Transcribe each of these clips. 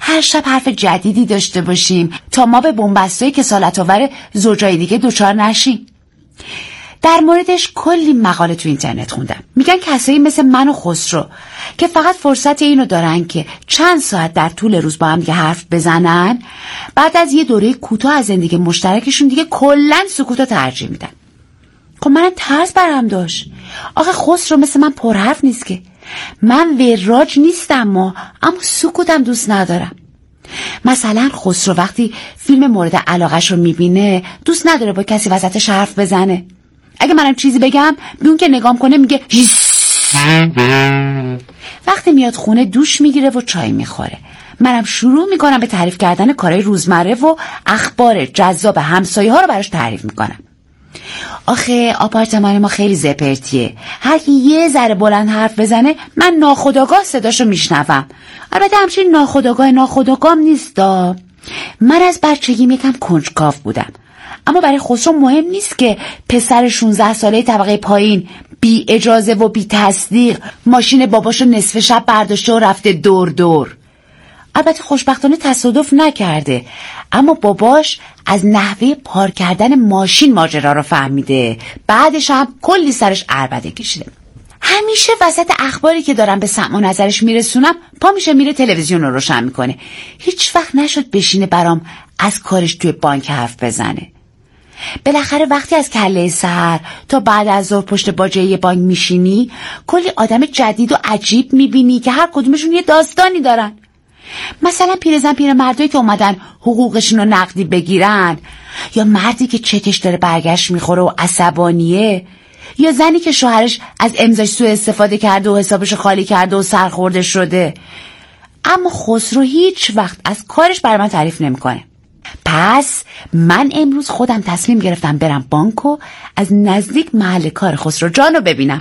هر شب حرف جدیدی داشته باشیم تا ما به بن‌بستای کسالت‌آور زوجای دیگه دچار نشیم. در موردش کلی مقاله تو اینترنت خوندم. میگن کسایی مثل من و خسرو که فقط فرصت اینو دارن که چند ساعت در طول روز با هم دیگه حرف بزنن، بعد از یه دوره کوتاه از زندگی مشترکشون دیگه کلاً سکوتو ترجیح میدن. خب منم ترس برام داشت. آخه خسرو مثل من پرحرف نیست که. من وراج نیستم اما سکوتم دوست ندارم. مثلا خسرو وقتی فیلم مورد علاقه‌شو میبینه دوست نداره با کسی وسطش حرف بزنه. اگه منم چیزی بگم بیون که نگام کنه میگه وقتی میاد خونه دوش میگیره و چای میخوره. منم شروع میکنم به تعریف کردن کارهای روزمره و اخبار جذاب همسایه ها رو براش تعریف میکنم. آخه آپارتمان ما خیلی زپرتیه. هر کی یه ذره بلند حرف بزنه من ناخودآگاه صداشو میشنوم. البته همچین ناخودآگاهم نیستا. من از بچگیم یکم کنجکاو بودم. اما برای خسرو مهم نیست که پسر 16 ساله طبقه پایین بی اجازه و بی تصدیق ماشین باباشو نصف شب برداشته و رفته دور دور. البته خوشبختانه تصادف نکرده، اما باباش از نحوه پارک کردن ماشین ماجرا رو فهمیده. بعدش هم کلی سرش عربده کشیده. همیشه وسط اخباری که دارم به سمع و نظرش میرسونم پا میشه میره تلویزیون رو روشن میکنه. هیچ وقت نشد بشینه برام از کارش توی بانک حرف بزنه. بالاخره وقتی از کله سحر تا بعد از ظهر پشت باجه بانک میشینی کلی آدم جدید و عجیب میبینی که هر کدومشون یه داستانی دارن. مثلا پیرزن پیرمردایی که اومدن حقوقشون رو نقدی بگیرن، یا مردی که چکش داره برگشت میخوره و عصبانیه، یا زنی که شوهرش از امضاش سوء استفاده کرده و حسابش خالی کرده و سرخورده شده. اما خسرو هیچ وقت از کارش برای من تعریف نمیکنه. پس من امروز خودم تصمیم گرفتم برم بانک و از نزدیک محل کار خسرو جان رو ببینم.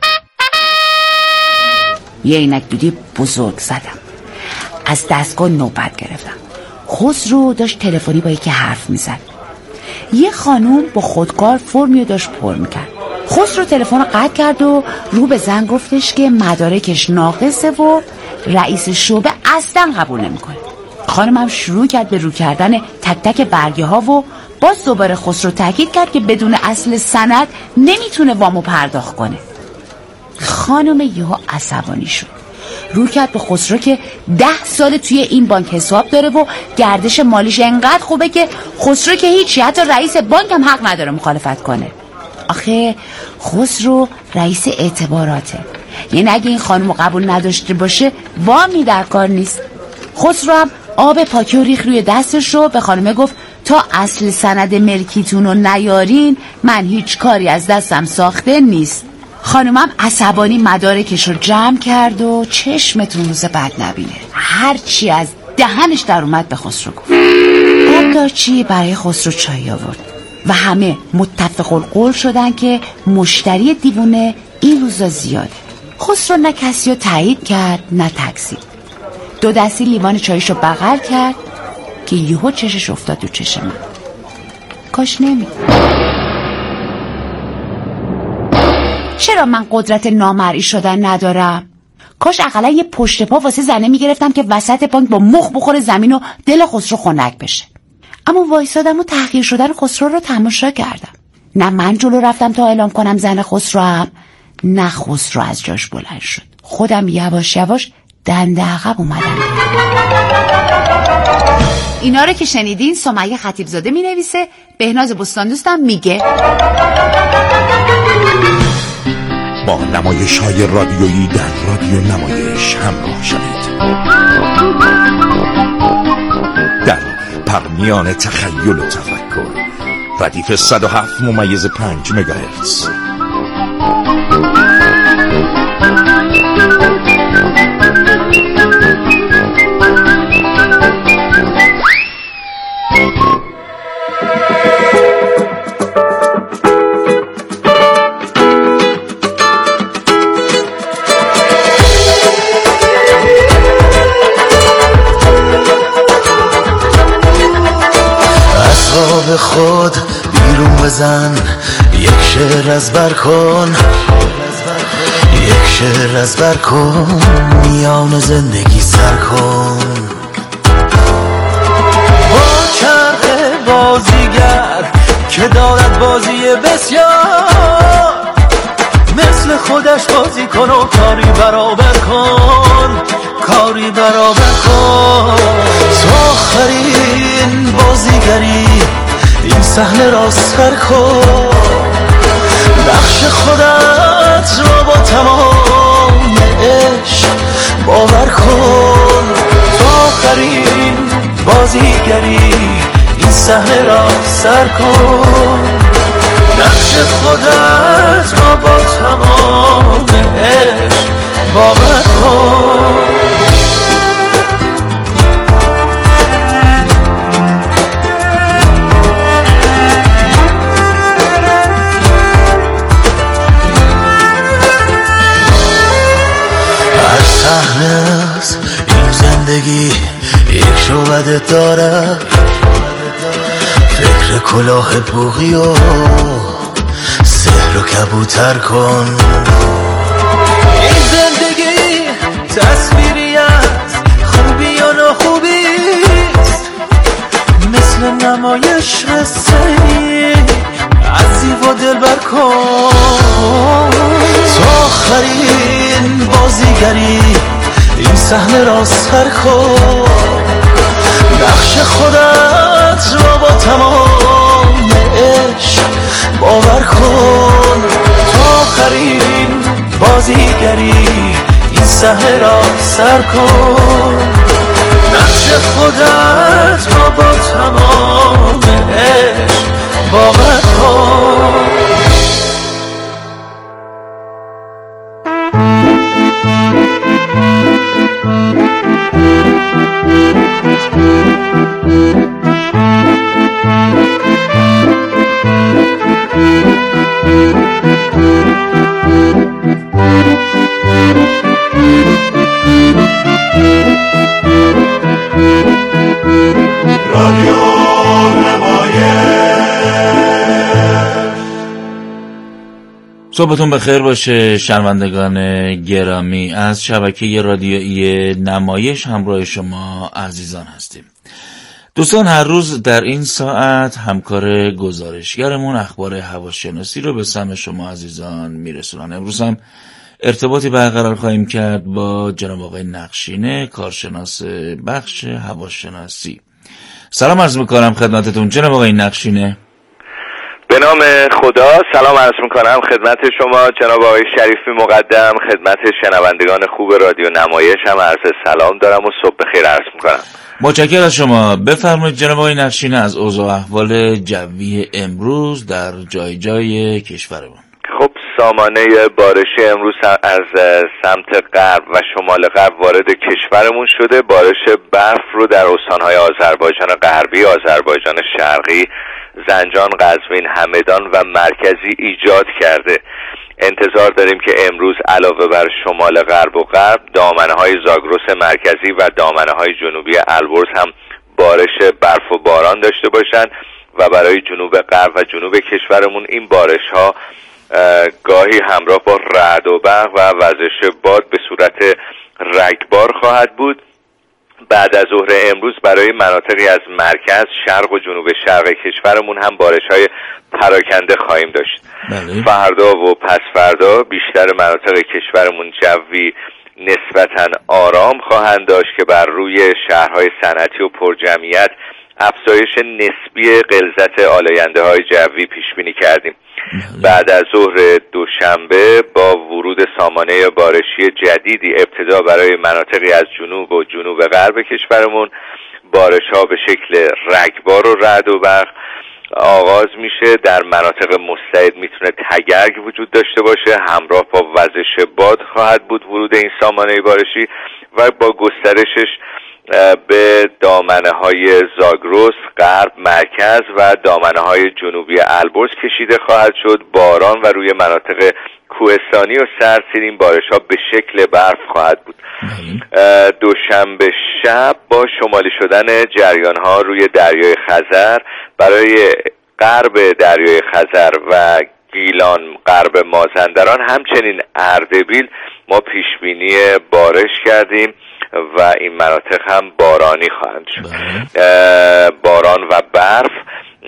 یه عینک دودی بزرگ زدم، از دستگاه نوبت گرفتم. خسرو داشت تلفنی با یکی حرف میزد. یه خانوم با خودکار فرمی داشت پر میکرد. خسرو تلفن رو قطع کرد و رو به زن گفتش که مدارکش ناقصه و رئیس شعبه اصلا قبول نمیکنه. خانمم شروع کرد به رو کردن تک تک برگه ها و باز دوباره خسرو تاکید کرد که بدون اصل سند نمیتونه وامو پرداخت کنه. خانم یهو عصبانی شد، رو کرد به خسرو که 10 سال توی این بانک حساب داره و گردش مالیش انقدر خوبه که خسرو که هیچی، حتی رئیس بانک هم حق نداره مخالفت کنه. آخه خسرو رئیس اعتباراته، یعنی اگه این خانمو قبول نداشته باشه وامی در کار نیست. خسرو هم آب پاکی و ریخ روی دستش رو به خانمه گفت تا اصل سند ملکیتون رو نیارین من هیچ کاری از دستم ساخته نیست. خانمم عصبانی مدارکش رو جمع کرد و چشمتون روز بد نبینه هرچی از دهنش در اومد به خسرو گفت. آبدارچی برای خسرو چای آورد و همه متفق القول شدن که مشتری دیوونه این روزا زیاده. خسرو نه کسی رو تایید کرد نه تکذیب. 2 دستی لیوان چایشو بغل کرد که یهو چشش افتاد تو چشم من. کاش نمی. چرا من قدرت نامرئی شدن ندارم؟ کاش اقلا یه پشت پا واسه زنه میگرفتم که وسط بانک با مخ بخوره زمین و دل خسرو خنک بشه. اما وایسادم و تحقیر شدن خسرو رو تماشا کردم. نه من جلو رفتم تا اعلام کنم زن خسرو هم، نه خسرو از جاش بلند شد. خودم یواش یواش دنده عقب اومدم. اینا رو که شنیدین سمیه خطیبزاده می نویسه، بهناز بستان دوستم میگه. با نمایش‌های رادیویی در رادیو نمایش همراه شوید. در پرمیان تخیل و تفکر، ردیف 107.5 مگاهرتز. به خود بیرون بزن، یک شعر از بر کن، یک شعر از بر کن، میان زندگی سر کن. که دارد بازی بسیار، مثل خودش بازی کن و کاری برابر کن، کاری برابر کن. تو آخرین بازیگری این صحنه را سر کن، نقش خودت را با تمام عشق باور کن. تو آخرین بازیگری این صحنه را سر کن، نقش خودت را با تمام عشق باور کن. هر صحنه از این زندگی یک شعبده دارد، فکر کلاه بوغی و سحر و کبوتر کن. این زندگی تصویری از خوبی و ناخوبیست، مثل نمایش رسمی از زیبا دلبر کن. تو آخرین بازیگری این صحنه را سر کن، نقش خودت را با تمام عشق باور کن. تو آخرین بازیگری این صحنه را سر کن، نقش خودت را با تمام عشق باور کن. صبحتون بخیر باشه شنوندگان گرامی. از شبکه رادیویی نمایش همراه شما عزیزان هستیم. دوستان، هر روز در این ساعت همکار گزارشگرمون اخبار هواشناسی رو به سمع شما عزیزان میرسونن. امروز هم ارتباطی برقرار خواهیم کرد با جناب آقای نقشینه، کارشناس بخش هواشناسی. سلام عرض میکنم خدمتتون جناب آقای نقشینه. به نام خدا سلام عرض میکنم خدمت شما جناب آقای شریفی مقدم. خدمت شنوندگان خوب رادیو نمایش هم عرض سلام دارم و صبح بخیر عرض میکنم. متشکرم از شما. بفرمایید جناب آقای نقشینه از اوضاع احوال جوی امروز در جای جای کشورمون. خب سامانه بارش امروز از سمت غرب و شمال غرب وارد کشورمون شده. بارش برف رو در استانهای آذربایجان غربی، آذربایجان شرقی، زنجان، قزوین، همدان و مرکزی ایجاد کرده. انتظار داریم که امروز علاوه بر شمال غرب و غرب، دامنه‌های زاگرس مرکزی و دامنه‌های جنوبی البرز هم بارش برف و باران داشته باشند و برای جنوب غرب و جنوب کشورمون این بارش‌ها گاهی همراه با رعد و برق و وزش باد به صورت رگبار خواهد بود. بعد از ظهر امروز برای مناطقی از مرکز، شرق و جنوب شرق کشورمون هم بارش‌های پراکنده خواهیم داشت. فردا و پس فردا بیشتر مناطق کشورمون جوی نسبتاً آرام خواهند داشت که بر روی شهرهای صنعتی و پرجمعیت افزایش نسبی غلظت آلاینده‌های جوی پیش بینی کردیم. بعد از ظهر دوشنبه با ورود سامانه بارشی جدیدی ابتدا برای مناطقی از جنوب و جنوب غرب کشورمون بارش‌ها به شکل رگبار و رعد و برق آغاز میشه. در مناطق مستعد میتونه تگرگ وجود داشته باشه، همراه با وزش باد خواهد بود ورود این سامانه بارشی و با گسترشش به دامنه‌های زاگرس، غرب، مرکز و دامنه‌های جنوبی البرز کشیده خواهد شد. باران و روی مناطق کوهستانی و سرسیر بارش‌ها به شکل برف خواهد بود. دوشنبه شب با شمالی شدن جریان‌ها روی دریای خزر برای غرب دریای خزر و گیلان، غرب مازندران، همچنین اردبیل ما پیشبینی بارش کردیم و این مناطق هم بارانی خواهند شد. باران و برف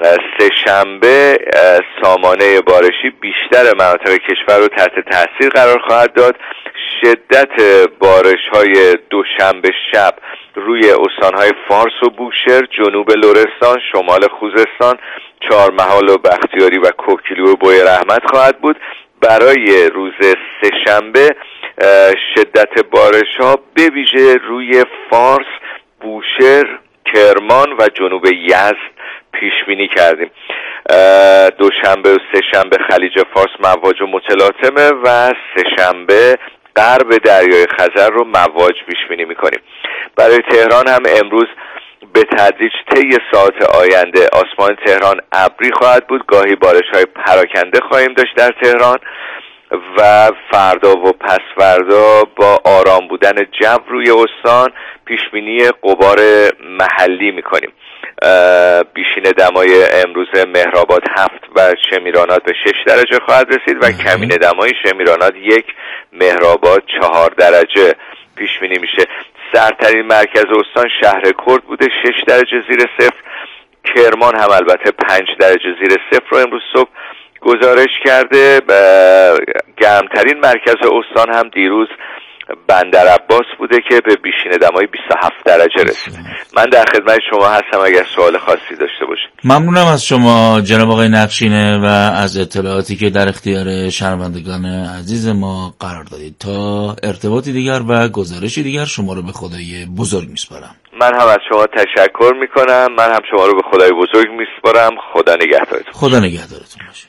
سه‌شنبه سامانه بارشی بیشتر مناطق کشور رو تحت تاثیر قرار خواهد داد. شدت بارش‌های دوشنبه شب روی استان‌های فارس و بوشهر، جنوب لرستان، شمال خوزستان، چهارمحال و بختیاری و کوکیلو و بوی رحمت خواهد بود. برای روز سه‌شنبه شدت بارش‌ها به ویژه روی فارس، بوشهر، کرمان و جنوب یزد پیش بینی کردیم. دوشنبه و سه‌شنبه خلیج فارس مواج و متلاطمه و سه‌شنبه غرب دریای خزر رو مواج پیش بینی می‌کنیم. برای تهران هم امروز به تدریج طی ساعات آینده آسمان تهران ابری خواهد بود، گاهی بارش‌های پراکنده خواهیم داشت در تهران و فردا و پس فردا با آرام بودن جو روی استان پیش بینی غبار محلی می‌کنیم. بیشین دمای امروز مهرآباد 7 و شمیرانات به 6 درجه خواهد رسید و کمین دمای شمیرانات 1، مهرآباد 4 درجه پیش بینی میشه. سردترین مرکز استان شهر کرد بوده 6 درجه زیر صفر. کرمان هم البته 5 درجه زیر صفر رو امروز صبح گزارش کرده. گرمترین مرکز استان هم دیروز بندرعباس بوده که به بیشین دمای 27 درجه رسید. من در خدمت شما هستم اگر سوال خاصی داشته باشید. ممنونم از شما جناب آقای نقشینه و از اطلاعاتی که در اختیار شنوندگان عزیز ما قرار دادید. تا ارتباطی دیگر و گزارشی دیگر شما رو به خدای بزرگ میسپارم. من هم از شما تشکر میکنم. من هم شما رو به خدای بزرگ میسپارم. خدا نگهدارتون. خدا نگهدارتون باشه.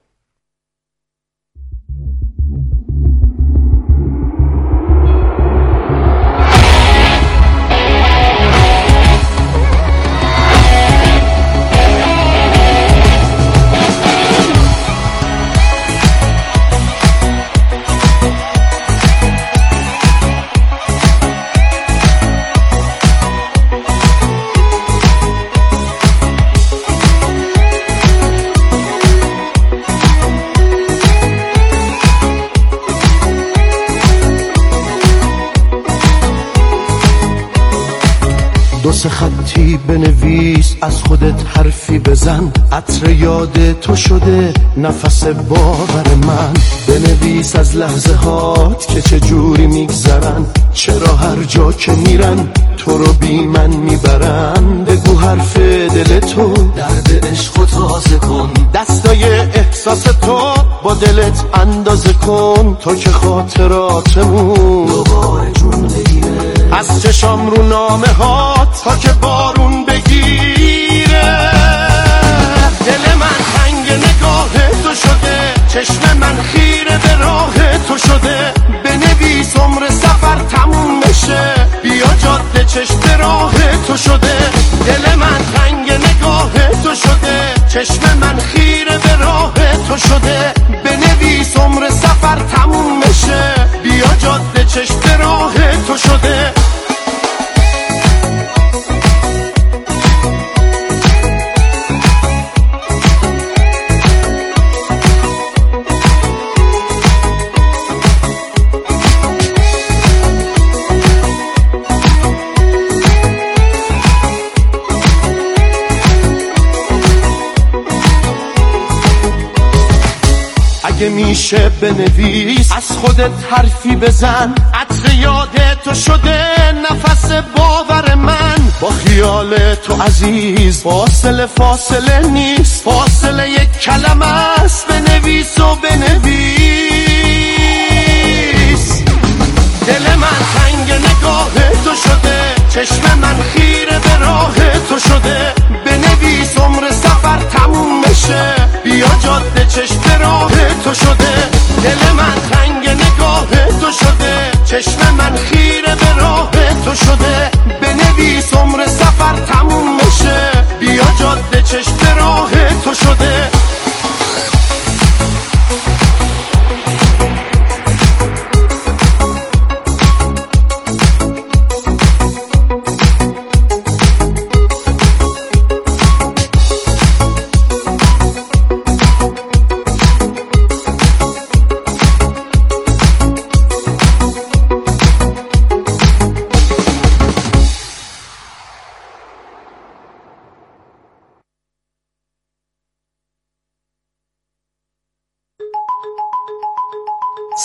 سه خطی بنویس، از خودت حرفی بزن، عطر یاد تو شده نفس باور من. بنویس از لحظه هات که چه جوری میگذرن، چرا هر جا که میرن تو رو بی من میبرن. بگو حرف دل تو، درد عشق تازه کن، دستای احساس تو با دلت اندازه کن، تا که خاطراتمون دوباره جون بگیره از چشام رو نامه هات، تا که بارون بگیره. دل من تنگ نگاه تو شده، چشم من خیره به راه تو شده. بنویس عمر سفر تموم بشه، بیا جاده چشم راه تو شده. دل من تنگ نگاه تو شده، چشم من خیره به راه تو شده. بنویس عمر سفر تموم بشه، بیا جاده چشم راه تو شده. اگه میشه بنویس، از خودت حرفی بزن، عطر یاد تو شده نفس باور من. با خیال تو عزیز فاصله نیست، فاصله یک کلمه است. بنویس و بنویس. دل من تنگ نگاه تو شده، چشم من خیره به راه تو شده. بنویس عمر سفر تموم بشه، بیا جاده چشم راه تو شده. دل من تنگ نگاه تو شده، چشم من خیره به راه تو شده. بنویس عمر سفر تموم بشه، بیا جاده چشم راه تو شده.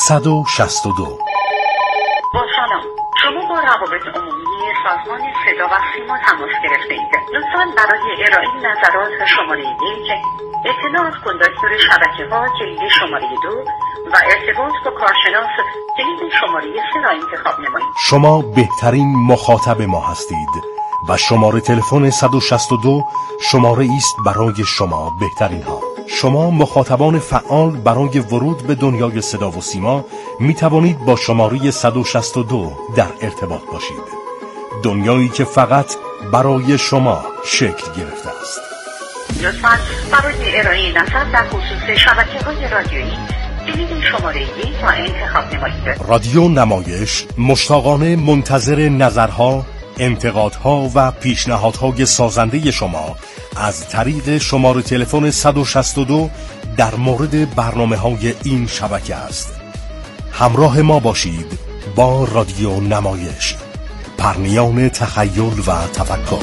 162. با سلام، شما با روابط عمومی سازمان صدا و سیما تماس گرفته اید. لطفاً برای ارائه نظرات شماره 1، اطلاع از کنداکتور شبکه‌ها کلید شماره 2 و ارتباط با کارشناس کلید شماره 3 را انتخاب نمایید. شما بهترین مخاطب ما هستید و شماره تلفن 162 شماره است برای شما بهترین ها. شما مخاطبان فعال برای ورود به دنیای صدا و سیما می توانید با شماره 162 در ارتباط باشید. دنیایی که فقط برای شما شکل گرفته است. لطفاً برای ارائه نظر در خصوص شبکه‌های رادیویی کلید شماره 1 را انتخاب نمایید. رادیو نمایش مشتاقانه منتظر نظرها، انتقادها و پیشنهادهای سازنده شما از طریق شماره تلفن 162 در مورد برنامه‌های این شبکه است. همراه ما باشید با رادیو نمایش، پرنیان تخیل و تفکر.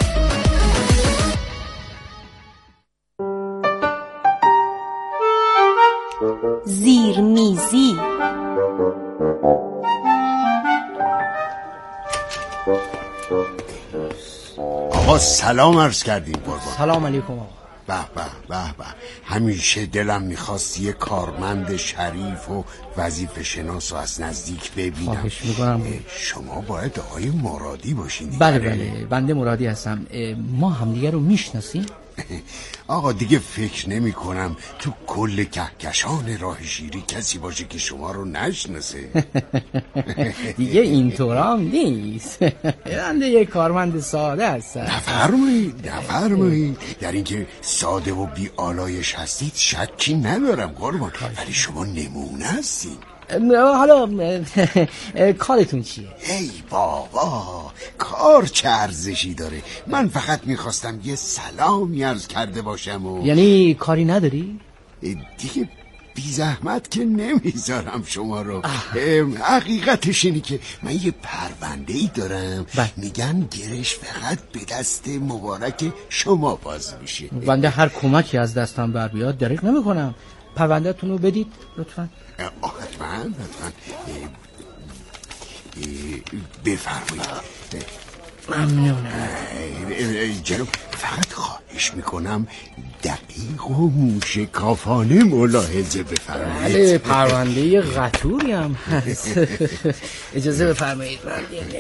زیرمیزی. آقا سلام عرض کردیم قربان. سلام علیکم آقا. به به به به، همیشه دلم میخواست یه کارمند شریف و وظیفه شناس رو از نزدیک ببینم. خواهش میکنم. شما باید آقای مرادی باشین دیگه. بله بنده مرادی هستم. ما همدیگه رو میشناسیم؟ آقا دیگه فکر نمی کنم تو کل کهکشان راه شیری کسی باشه که شما رو نشناسه. دیگه اینطورام نیست. بنده یک کارمند ساده هستم. نفرمایید در اینکه ساده و بی آلایش هستید شکی ندارم قربان، ولی شما نمونه هستید. حالا کارتون چیه؟ ای بابا، کار چه ارزشی داره؟ من فقط میخواستم یه سلامی عرض کرده باشم و... یعنی کاری نداری؟ دیگه بی زحمت که نمیذارم شما رو. حقیقتش اینی که من یه پرونده ای دارم. میگن گرش فقط به دست مبارک شما باز میشه. بنده هر کمکی از دستم بر بیاد دریغ نمیکنم. پرونده تون رو بدید لطفاً. حتما بفرمایید. ممنونم جناب، فقط خواهش میکنم دقیق و موشکافانه ملاحظه بفرمایید. بله، پرونده قطوری هم هست. اجازه بفرمایید من یه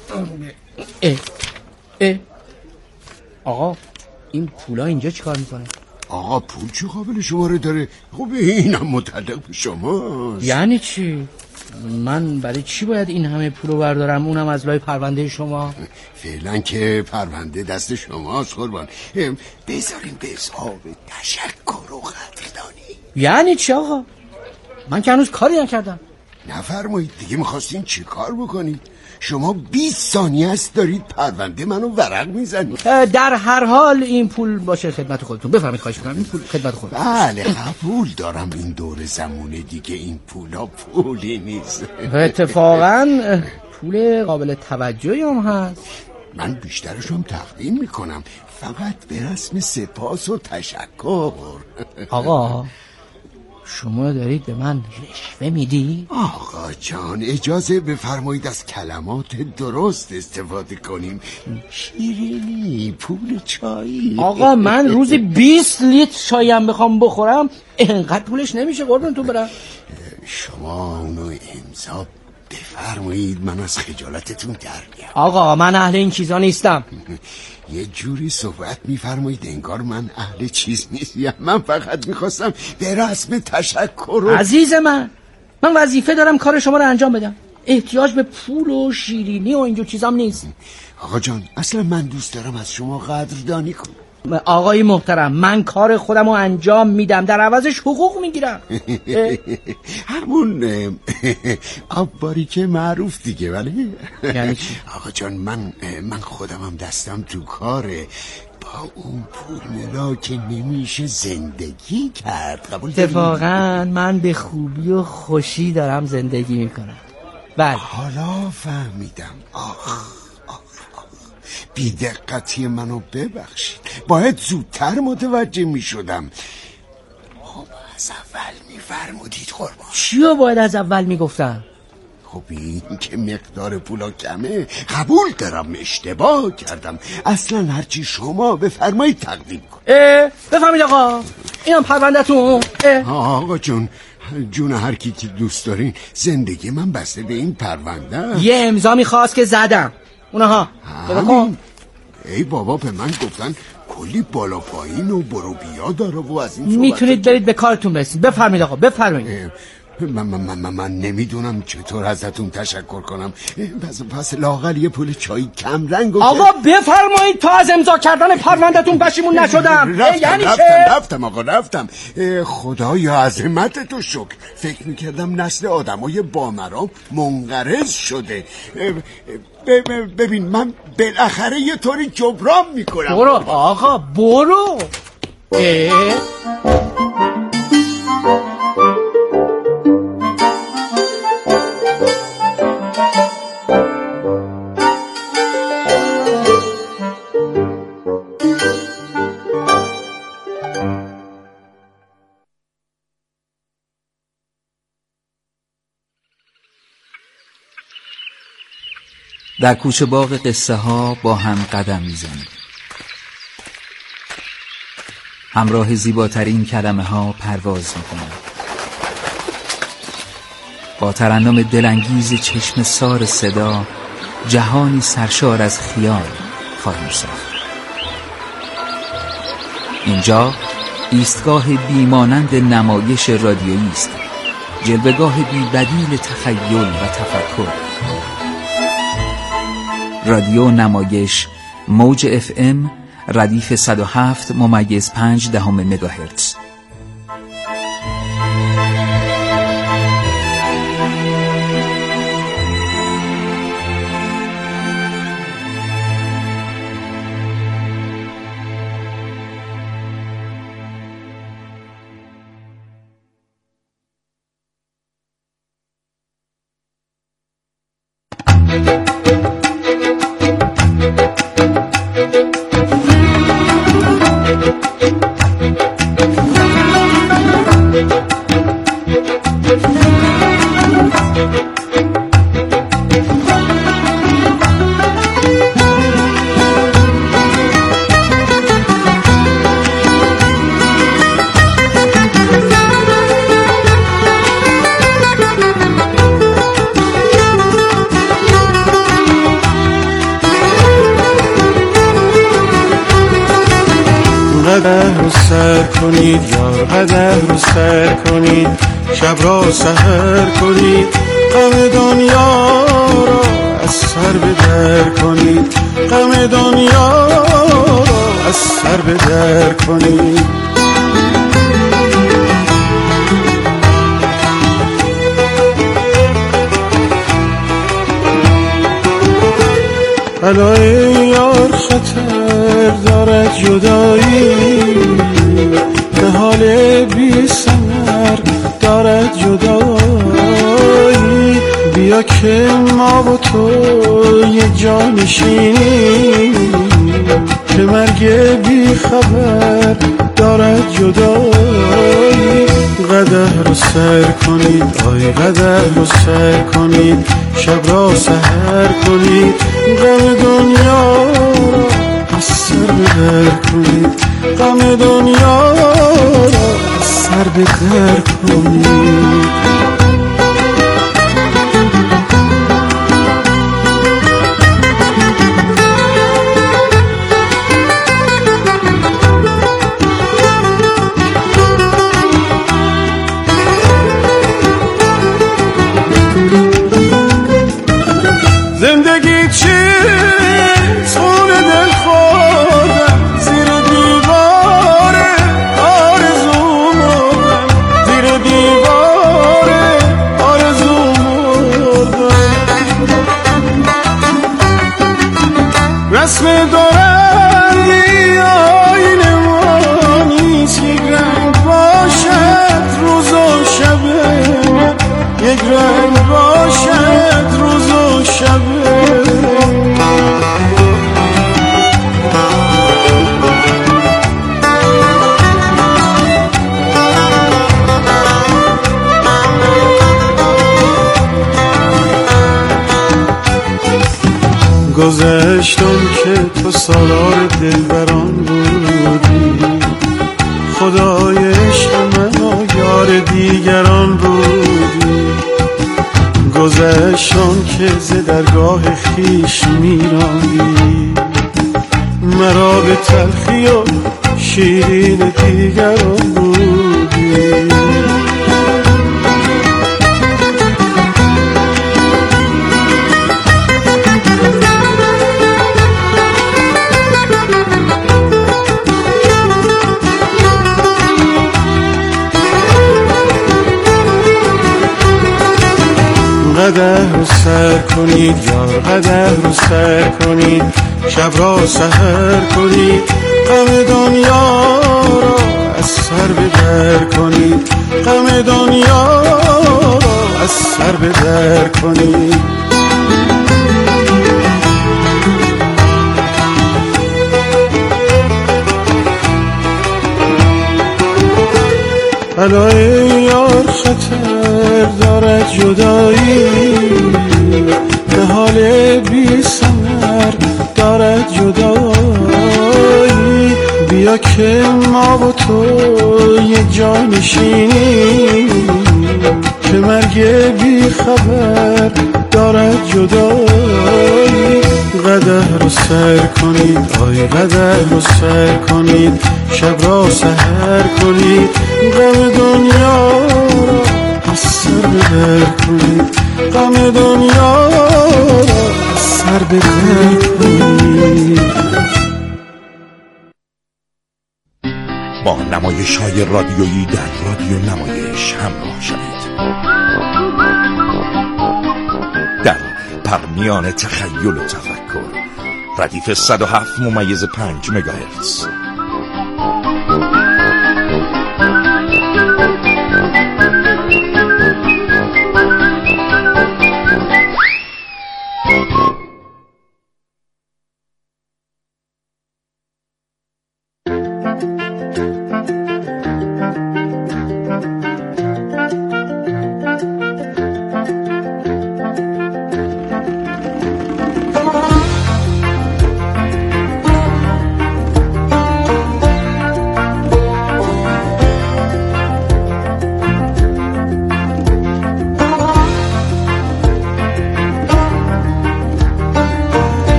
نگاهی. آقا این پولا اینجا چیکار میکنه؟ آقا پول چه قابل شماره داره؟ خب اینم متعلق به شماست. یعنی چی؟ من برای چی باید این همه پولو بردارم، اونم از لای پرونده شما؟ فعلا که پرونده دست شماست قربان. بذاریم به حساب تشکر و قدردانی. یعنی چی آقا؟ من که هنوز کاری نکردم. نفرمایید دیگه، میخواستین چی کار بکنید؟ شما 20 ثانیه است دارید پرونده منو ورق میزنید. در هر حال این پول باشه خدمت خودتون. بفرمایید، خواهش میکنم این پول خدمت خودتون. بله قبول دارم، این دور زمونه دیگه این پولا پولی نیست. اتفاقا پول قابل توجهی هم هست. من بیشترشم تقدیم میکنم، فقط به رسم سپاس و تشکر. آقا شما دارید به من رشوه میدی؟ آقا جان اجازه بفرمایید از کلمات درست استفاده کنیم. شیرینی، پول چایی. آقا من روزی 20 لیتر چایم بخوام بخورم اینقدر پولش نمیشه قربونتون برم. شما اونو امضا بفرمایید، من از خجالتتون در میام. آقا من اهل این چیزا نیستم. یه جوری صحبت میفرمایید انگار من اهل چیز نیستم. من فقط میخواستم به رسم تشکر. عزیز من وظیفه دارم کار شما رو انجام بدم. احتیاج به پول و شیرینی و اینجور چیزام نیست. آقا جان اصلا من دوست دارم از شما قدردانی کنم. آقای محترم، من کار خودم رو انجام میدم، در عوضش حقوق میگیرم. همون آبباری که معروف دیگه. ولی یعنی چی؟ آقا جان من خودمم دستم تو کاره. با اون پول ملا که نمیشه زندگی کرد. قبول داری؟ اتفاقا من به خوبی و خوشی دارم زندگی میکنم. بله حالا فهمیدم. بی دقتی منو ببخشید، باید زودتر متوجه می شدم. خب از اول می فرمودید قربان. چیو باید از اول میگفتم؟ خب این که مقدار پولا کمه قبول دارم، اشتباه کردم. اصلا هرچی شما بفرمایید تقدیم کن. بفرمایید آقا، اینم پرونده‌تون. آقا جون هر کی که دوست دارین، زندگی من بسته به این پرونده. یه امضا میخواست که زدم اونها. ای بابا به من گفتن کلی بالا پایین و برو بیا داره و از این میتونید برید به کارتون برسید. بفرمایید آقا، بفرمایید. من نمیدونم چطور ازتون تشکر کنم. پس لااقل یه پول چای کم رنگ آقا بفرمایید تا از امضا کردن پرونده‌تون پشیمون نشدم. یعنی رفتم. خدایا عظمت تو شکر. فکر میکردم نسل آدمای بامرام منقرض شده. ببین من بالاخره یه طوری جبران میکنم. برو آقا برو. در کوچه باغ قصه ها با هم قدم میزنیم. همراه زیباترین کلمه ها پرواز میکنیم. با ترنم دلانگیز چشم سار صدا جهانی سرشار از خیال خواهیم ساخت. اینجا ایستگاه بیمانند نمایش رادیویی است، جلوه‌گاه بی‌بدیل تخیل و تفکر. رادیو نمایش موج FM ردیف 107.5 مگاهرتز. قدم رو سر کنید یار، قدم رو سر کنید، شب را سحر کنید، غم دنیا را از سر بدر کنید، غم دنیا را از سر بدر کنید. بلای یار خطر دارد جدایی، به حال بی ثمر دارد جدایی. بیا که ما و تو یه جا نشینیم، که مرگ بی خبر دارد جدایی. قدر رو سر کنید آی قدر رو سر کنید، شب را سحر کنید، غم دنیا را از سر بدر کنید، غم دنیا را از سر بدر کنید. زندگی چیست خون دل خوردم، زیر دیوار آرزو مردم، زیر دیوار آرزو مردم. رسم دارندی آینه ما نیست، یک رنگ باشد روز و شبه، یک رنگ باشد روز و شبه. گذشتم که تو سالار دلبران بودی، خدای عشق من و یار دیگران بودی. گذشتم که ز درگاه خیش میراندی، مرا به تلخی و شیرین دیگران بودی. قدح رو سر کنید یار، قدح رو سر کنید، شب را سحر کنید، غم دنیا را از سر بدر کنید، غم دنیا را از سر بدر کنید. بلای یار خطر دارد جدایی، به حال بی ثمر دارد جدایی. بیا که ما و تو یک جا نشینیم، که مرگ بی خبر دارد جدایی. قدح رو سر کنید آی قدح رو سر کنید، شب را سحر کنید، غم دنیا را از سر بدر کنید، غم دنیا را از سر بدر کنید. با نمایش‌های رادیویی در رادیو نمایش همراه شوید. در پرمیان تخیل و تفکر، ردیف 107.5 مگاهرتز.